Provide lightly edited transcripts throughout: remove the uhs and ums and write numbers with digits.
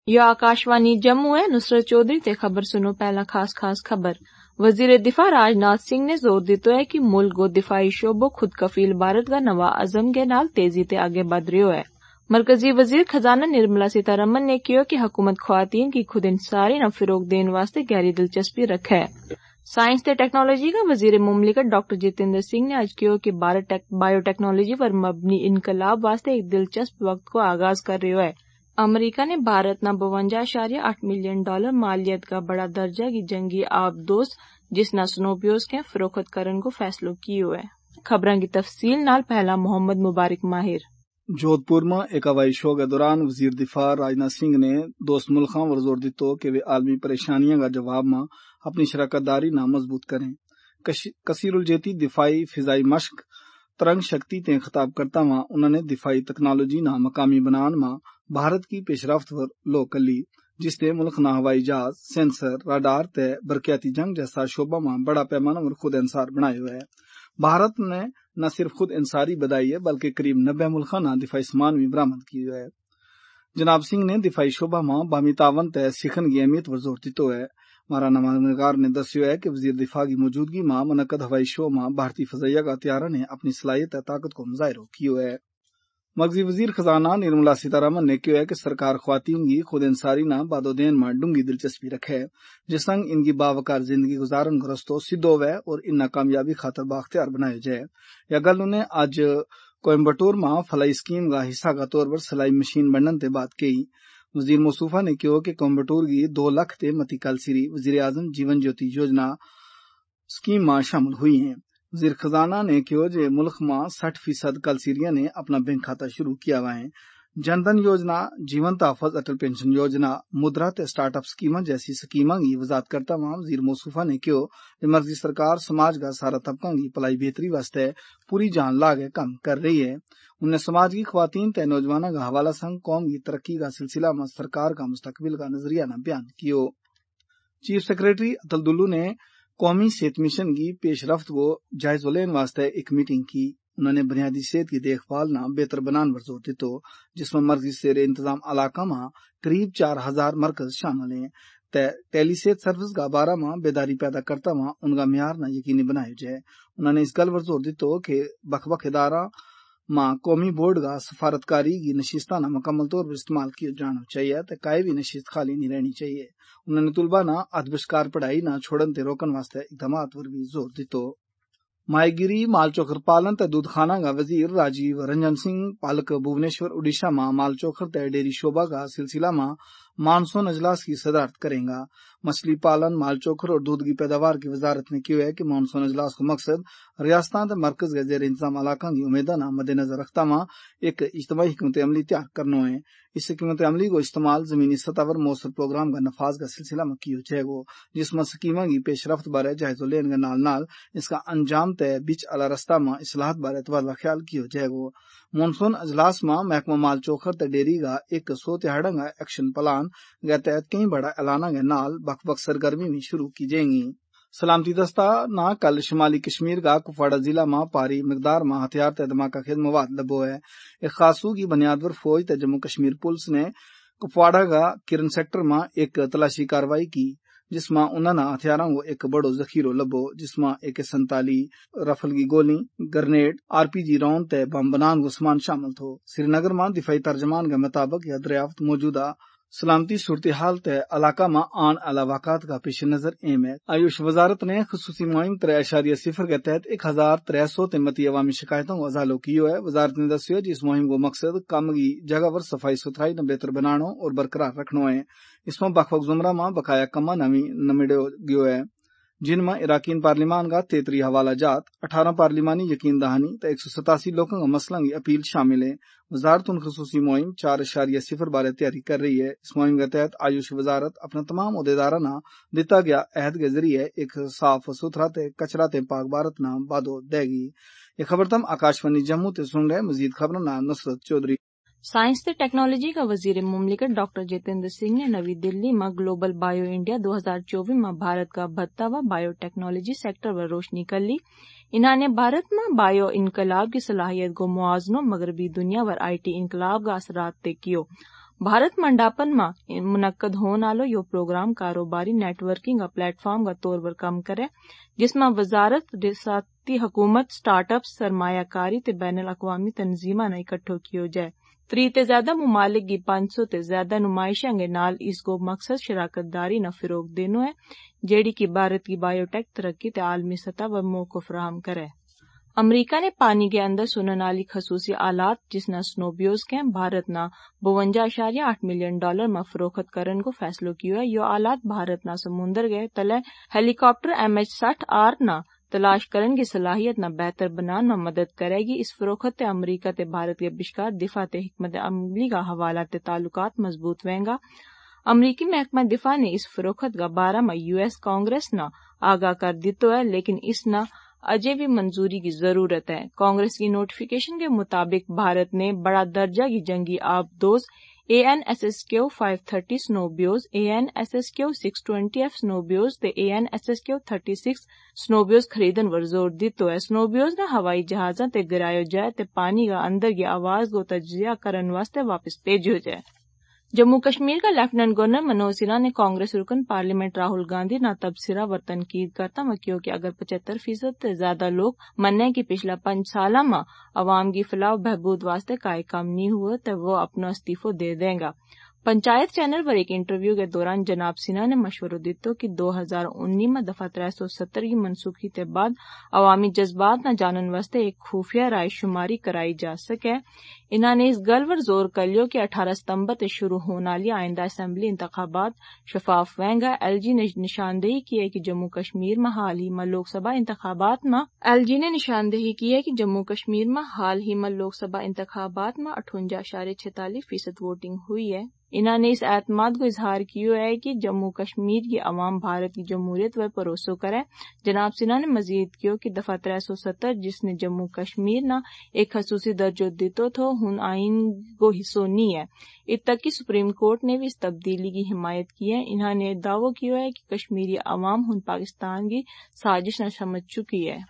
یہ آکاشوانی جموں ہے۔ نصرت چودھری تے خبر سنو۔ پہلا خاص خبر۔ وزیر دفاع راجناتھ سنگھ نے زور دیتا ہے کہ ملک کو دفاعی شعبوں خود کفیل بھارت کا نوا عزم کے نال تیزی تے آگے بڑھ رہی ہے۔ مرکزی وزیر خزانہ نرملا سیتارمن نے کہا کہ حکومت خواتین کی خود انحصاری نہ فروغ دینے واسطے گہری دلچسپی رکھے ہے۔ سائنس تے ٹیکنالوجی کا وزیر مملکت ڈاکٹر جتیندر سنگھ نے آج کہا کہ بھارت بایو ٹیکنالوجی پر مبنی انقلاب واسطے ایک دلچسپ وقت کو آغاز کر رہی ہے۔ امریکہ نے بھارت نہ 52.8 ملین ڈالر مالیت کا بڑا درجہ کی جنگی آبدوز جس نہ سنوپیوز کے فروخت کرن کو فیصلو کی ہوئے۔ خبراں کی تفصیل نال پہلا محمد مبارک ماہر۔ جودھ پور میں ایک ہوائی شو کے دوران وزیر دفاع راجناتھ سنگھ نے دوست ملکوں پر زور دیتا کہ وہ عالمی پریشانیاں کا جواب میں اپنی شراکت داری نہ مضبوط کریں۔ کثیر الجہتی دفاعی فضائی مشق ترنگ شکتی تے خطاب کرتا ہوا انہوں نے دفاعی ٹیکنالوجی نہ مقامی بنان میں بھارت کی پیش رفت پر لو کلی جس نے ملک نہ ہوائی جہاز، سینسر، راڈار تے برقیاتی جنگ جیسا شعبہ میں بڑا پیمانہ پر خود انحصار بنائے ہوئے ہے۔ بھارت نے نہ صرف خود انحصاری بدائی ہے بلکہ قریب 90 ملکوں نے دفاعی سامان بھی برآمد کی ہے۔ جناب سنگھ نے دفاعی شعبہ میں باہمی تعاون تے سیکھن کی اہمیت پر زور دیتا ہے۔ ہمارا نمائندگار نے دسیا ہے کہ وزیر دفاع کی موجودگی میں منعقد ہوائی شو میں بھارتی فضائیہ کا ہتھیاروں نے اپنی صلاحیت طاقت کو مظاہرہ کیا ہے۔ مرکزی وزیر خزانہ نرملا سیتارمن نے کہا ہے کہ سرکار خواتین کی خود انحصاری نہ بادو دین میں ڈونگی دلچسپی رکھے جس سنگ ان کی باوقار زندگی گزارن گرستوں سدھو ہے اور ان کامیابی خاطر بااختیار بنائے جائے۔ یہ گل انہیں آج کوئمبٹور میں فلائی اسکیم کا حصہ کا طور پر سلائی مشین بننے تے بات کی۔ وزیر موصوفہ نے کہا کہ کوئمبٹور کی 2 لاکھ تے متی کالسری وزیر اعظم جیون جیوتی یوجنا اسکیم میں شامل ہوئی ہیں۔ وزیر خزانہ نے کہا کہ ملک میں 60% کالسیریاں نے اپنا بینک کھاتہ شروع کیا ہوا ہے۔ جن دھن یوجنا، جیون تحفظ اٹل پینشن یوجنا، مدرا تے سٹارٹ اپ اسکیموں جیسی اسکیموں کی وضاحت کرتا ہوا وزیر موصوفہ نے کہا کہ مرکزی سرکار سماج کا سارا طبقہ کی پلائی بہتری واسطے پوری جان لاگے کام کر رہی ہے۔ انہیں سماج کی خواتین تے نوجوانوں کا حوالہ سنگ قوم کی ترقی کا سلسلہ میں سرکار کا مستقبل کا نظریہ نہ بیان کیا۔ چیف سیکریٹری اتل دلو نے قومی صحت مشن کی پیش رفت کو جائزہ لینے واسطے ایک میٹنگ کی۔ انہوں نے بنیادی صحت کی دیکھ بھال نہ بہتر بنانے پر زور دیتا جس میں مرکزی زیر انتظام علاقہ میں قریب 4000 مرکز شامل ہیں۔ ٹیلی صحت سروس کا بارہ میں بیداری پیدا کرتا ہوا ان کا معیار نہ یقینی بنایا جائے۔ انہوں نے اس گل پر زور دیتا کہ بخ ادارہ ماں قومی بورڈ کا سفارتکاری کی نشستہ نہ مکمل طور پر استعمال کیا جانا چاہیے تے کوئی بھی نشست خالی نہیں رہنی چاہیے۔ انہوں نے طلبہ نہ ادبشکار پڑھائی نہ چھوڑن تے روکن واسطے اقدامات پر بھی زور دیتا۔ ماہی گیری، مال چوکھر پالن تے دودھ خانہ کا وزیر راجیو رنجن سنگھ پالک بھونیشور اڈیشہ میں مال چوکھر تے ڈیری شعبہ کا سلسلہ میں مانسون اجلاس کی صدارت کریں گا۔ مچھلی پالن، مال چوکھر اور دودھ کی پیداوار کی وزارت نے کیا ہے کہ مانسون اجلاس کا مقصد ریاستوں تے مرکز کے زیر انتظام علاقوں کی امیدوں نہ مد نظر رکھتا ہوا ایک اجتماعی حکمت عملی تیار کرنا ہے۔ اس حکمت عملی کو استعمال زمینی سطح پر مؤثر پروگرام کا نفاذ کا سلسلہ میں کیا جائے گا جس میں سکیموں کی پیش رفت بارے جائزہ لینے کے نال نال اس کا انجام تے بیچ اعلی رستہ میں اصلاحات بارے تبادلہ خیال کیا جائے گا۔ مانسون اجلاس میں محکمہ مال چوکھر تے ڈیری کا 100 تہاڑوں کا ایکشن پلان کے تحت کئی بڑا اعلانہ کے نال بک بک سرگرمی میں شروع کی جائیں گی۔ سلامتی دستہ نہ کل شمالی کشمیر کا کپواڑہ ضلع میں پاری مقدار میں ہتھیار تے دھماکہ خیز مواد لبو ہے۔ ایک خاصو کی بنیاد پر فوج تے جموں کشمیر پولیس نے کپواڑہ کا کرن سیکٹر میں ایک تلاشی کاروائی کی جس میں انہوں نے ہتھیاروں کو ایک بڑو ذخیرہ لبو جس میں AK-47 رفل کی گولی، گرنیڈ، RPG راؤنڈ تے بم بنان کو سامان شامل تھو۔ سری نگر میں دفاعی ترجمان کے مطابق یہ دریافت موجودہ سلامتی صورتحال تے علاقہ میں آن والا واقعات کا پیش نظر اہم ہے۔ آیوش وزارت نے خصوصی مہم 3.0 کے تحت 1300 تمتی عوامی شکایتوں کو ازالہ کیا ہے۔ وزارت نے دسیا کہ اس مہم کو مقصد کام کی جگہ پر صفائی ستھرائی نے بہتر بنانا اور برقرار رکھنا ہے۔ اس میں بخ بخ زمرہ میں بقایا کما نمیڑے گیا ہے جن میں اراکین پارلیمان کا 33 حوالہ جات، 18 پارلیمانی یقین دہانی تے 187 لوگوں کا مسئلہ کی اپیل شامل ہے۔ وزارت ان خصوصی مہم 4.0 بارے تیاری کر رہی ہے۔ اس مہم کے تحت آیوش وزارت اپنے تمام عہدیداروں نے دیتا گیا عہد کے ذریعے ایک صاف ستھرا تے کچرا تے پاک بھارت نہ بادو دے گی۔ یہ خبر تم آکاشوانی جموں تے سن رہے۔ مزید خبروں نام نصرت چودھری۔ سائنس تے ٹیکنالوجی کا وزیر مملکت ڈاکٹر جتیندر سنگھ نے نئی دلی میں گلوبل بایو انڈیا 2024 میں بھارت کا بڑھتا ہوا بایو ٹیکنالوجی سیکٹر پر روشنی کر لی۔ انہوں نے بھارت میں بایو انقلاب کی صلاحیت کو موازنوں مغربی دنیا پر IT انقلاب کا اثرات تے کیو۔ بھارت منڈاپن میں منعقد ہونے والو یہ پروگرام کاروباری نیٹ ورکنگ کا پلیٹ فارم کا طور پر کام کرے جس میں وزارت ریاستی حکومت سٹارٹ اپ سرمایہ کاری تے بین الاقوامی تنظیماں نے اکٹھو کیو جائے 3 تے زیادہ ممالک کی 500 تے زیادہ نمائشاں کے نال اس کو مقصد شراکت داری نہ فروغ دینو ہے جیڑی کی بھارت کی بایوٹیک ترقی تے عالمی سطح پر موقع فراہم کرے۔ امریکہ نے پانی کے اندر سنن والی خصوصی آلات جس نہ سنوبیوز کے بھارت نہ 52.8 ملین ڈالر میں فروخت کرن کو فیصلو کیو ہے۔ یہ آلات بھارت نہ سمندر گئے تلے ہیلی کاپٹر MH-60R نہ تلاش کرن کی صلاحیت نہ بہتر بنان میں مدد کرے گی۔ اس فروخت تے امریکہ تے بھارت کے بشکار دفاع تے حکمت عملی کا حوالہ تے تعلقات مضبوط ہوئیں گا۔ امریکی محکمہ دفاع نے اس فروخت کا بارہ میں US کانگریس نہ آگاہ کر دیتو ہے لیکن اس نہ اجے بھی منظوری کی ضرورت ہے۔ کانگریس کی نوٹیفیکیشن کے مطابق بھارت نے بڑا درجہ کی جنگی آبدوز AN/SSQ 530 سنوبیوز AN/SSQ 620F سنوبیوز تے AN/SSQ 36 سنوبیوز خریدن ور زور دیتو ہے۔ سنوبیوز نہ ہوائی جہازاں تے گرایو جائے تے پانی کا اندر کی آواز کو تجزیہ کرن واسطے واپس بھیجو جائے۔ جموں کشمیر کا لیفٹیننٹ گورنر منوج سنہا نے کانگریس رکن پارلیمنٹ راہل گاندھی نہ تبصرہ ور تنقید کرتا وہ کیوں کہ اگر 75% سے زیادہ لوگ مننے کی پچھلا 5 سالہ میں عوام کی فلاح و بہبود واسطے کوئی کام نہیں ہوا تو وہ اپنا استعفو دے دیں گا۔ پنچایت چینل پر ایک انٹرویو کے دوران جناب سنہا نے مشورہ دیتا کہ 2019 میں دفعہ 370 کی منسوخی کے بعد عوامی جذبات نہ جانن واسطے ایک خفیہ رائے شماری کرائی جا سکے۔ انہوں نے اس گل پر زور کر لیو کہ 18 ستمبر سے شروع ہونے والی آئندہ اسمبلی انتخابات شفاف ہوئیں گا۔ LG نے نشاندہی کی ہے کہ جموں کشمیر میں حال ہی میں لوک سبھا انتخابات میں 58.46% ووٹنگ ہوئی ہے۔ انہوں نے اس اعتماد کو اظہار کیا ہے کہ جموں کشمیر کی عوام بھارت کی جمہوریت پر بھروسہ کرے۔ جناب سنہا نے مزید کیا کہ دفعہ 370 جس نے جموں کشمیر نہ ایک خصوصی درجہ دیتو تھو ہن آئین کو حصہ نہیں ہے۔ اب تک کی سپریم کورٹ نے بھی اس تبدیلی کی حمایت کی ہے۔ انہوں نے دعویٰ کیا ہے کہ کشمیری عوام ہن پاکستان کی سازش نہ سمجھ چکی ہے۔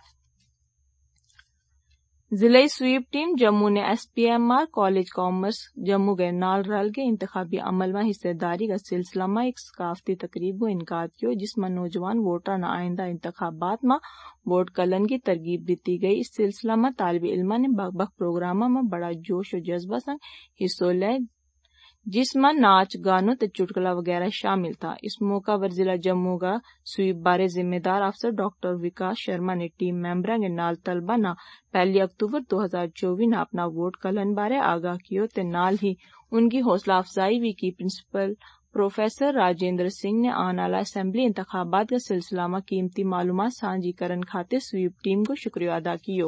ضلعی سویپ ٹیم جموں نے SPMR کالج کامرس جموں کے نال رل کے انتخابی عمل میں حصہ داری کا سلسلہ میں ایک ثقافتی تقریب کو انعقاد کیا جس میں نوجوان ووٹر نہ آئندہ انتخابات میں ووٹ کلن کی ترغیب دیتی گئی۔ اس سلسلہ میں طالب علماں نے بک پروگراموں میں بڑا جوش و جذبہ سنگ حصہ لے جس میں ناچ گانوں تے چٹکلا وغیرہ شامل تھا۔ اس موقع پر ضلع جموں کا سویپ بارے ذمہ دار افسر ڈاکٹر وکاس شرما نے ٹیم ممبراں کے نال طلبہ نہ 1 اکتوبر 2024 نہ اپنا ووٹ کلن بارے آگاہ کیو تے نال ہی ان کی حوصلہ افزائی بھی کی۔ پرنسپل پروفیسر راجندر سنگھ نے آنے والا اسمبلی انتخابات کے سلسلہ میں قیمتی معلومات سانجھی کرن خاطر سویپ ٹیم کو شکریہ ادا کیو۔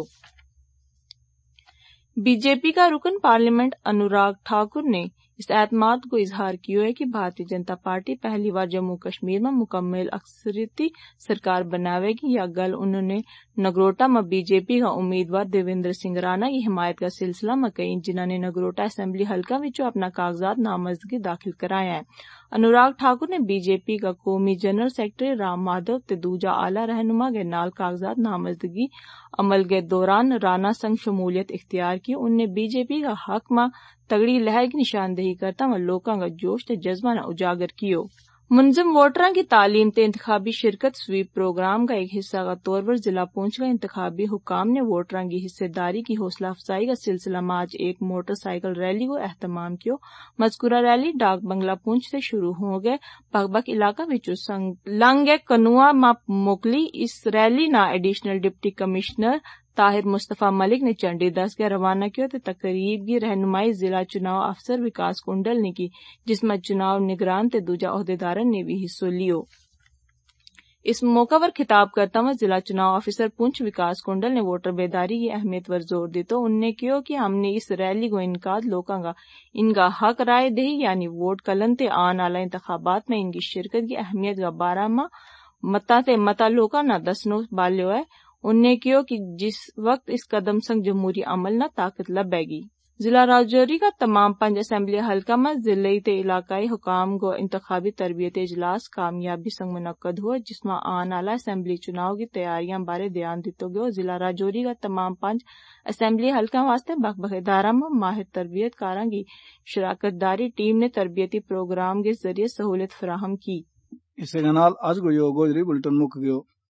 BJP کا رکن پارلیمنٹ انوراگ ٹھاکر نے اس اعتماد کو اظہار کیا ہے کہ بھارتی جنتا پارٹی پہلی بار جموں کشمیر میں مکمل اکثریتی سرکار بناوے گی۔ یا گل انہوں نے نگروٹا میں BJP کا امیدوار دیویندر سنگھ رانا کی حمایت کا سلسلہ میں کہیں جنہوں نے نگروٹا اسمبلی حلقہ وچوں اپنا کاغذات نامزدگی داخل کرایا ہے۔ انوراگ ٹھاکر نے BJP کا قومی جنرل سیکرٹری رام مادھو تے دوجا اعلی رہنما کے نال کاغذات نامزدگی عمل کے دوران رانا سنگ شمولیت اختیار کی۔ ان نے BJP کا حق میں تگڑی لہر کی نشاندہی کرتا وہ لوکاں کا جوش تے جذبہ نہ اجاگر کیو۔ منظم ووٹراں کی تعلیم تے انتخابی شرکت سویپ پروگرام کا ایک حصہ کا طور پر ضلع پونچھ کا انتخابی حکام نے ووٹراں کی حصہ داری کی حوصلہ افزائی کا سلسلہ میں آج ایک موٹر سائیکل ریلی کو اہتمام کیو۔ مذکورہ ریلی ڈاک بنگلہ پونچھ سے شروع ہو گئے بک علاقہ وچوں لنگ کنوا میں موکلی۔ اس ریلی نہ additional deputy commissioner Tahir Mustafa Malik نے چنڈی دس کے روانہ کیا تے تقریب کی رہنمائی ضلع چناؤ افسر وکاس کنڈل نے کی جس میں چناؤ نگران تے دوجا عہدیداروں نے بھی حصہ لیو۔ اس موقع پر خطاب کرتا ہوا ضلع چناؤ افسر پونچھ وکاس کنڈل نے ووٹر بیداری کی اہمیت پر زور دیتا انہوں نے کہا کہ ہم نے اس ریلی کو انعقاد لوکاں کا ان کا حق رائے دہی یعنی ووٹ کلن تے آن والا انتخابات میں ان کی شرکت کی اہمیت کا بارہ میں متا تے متا لوکاں نہ دسنو بالیو ہے۔ انہوں نے کہا کہ جس وقت اس قدم سنگ جمہوری عمل نہ طاقت لبے گی ضلع راجوری کا تمام 5 اسمبلی حلقہ میں ضلعی تے علاقائی حکام کو انتخابی تربیت اجلاس کامیابی سنگ منعقد ہوا، جس میں آنے والا اسمبلی چناؤ کی تیاریاں بارے دھیان دیتے گئے۔ ضلع راجوری کا تمام 5 اسمبلی حلقہ واسطے بخ ادارہ میں ماہر تربیت کاراں کی شراکت داری ٹیم نے تربیتی پروگرام کے ذریعے سہولت فراہم کی۔ اس کے نال آج گوئی بلٹن مک گیو۔